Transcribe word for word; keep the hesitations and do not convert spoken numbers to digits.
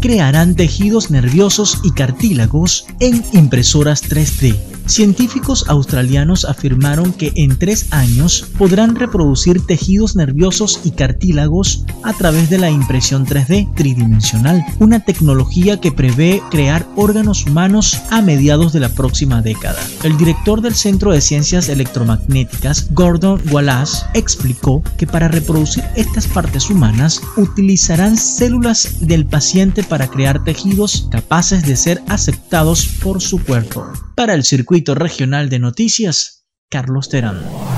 crearán tejidos nerviosos y cartílagos en impresoras tres D. Científicos australianos afirmaron que en tres años podrán reproducir tejidos nerviosos y cartílagos a través de la impresión tres D tridimensional, una tecnología que prevé crear órganos humanos a mediados de la próxima década. El director del Centro de Ciencias Electromagnéticas, Gordon Wallace, explicó que para reproducir estas partes humanas utilizarán células del paciente para crear tejidos capaces de ser aceptados por su cuerpo. Para el Circuito Regional de Noticias, Carlos Terán.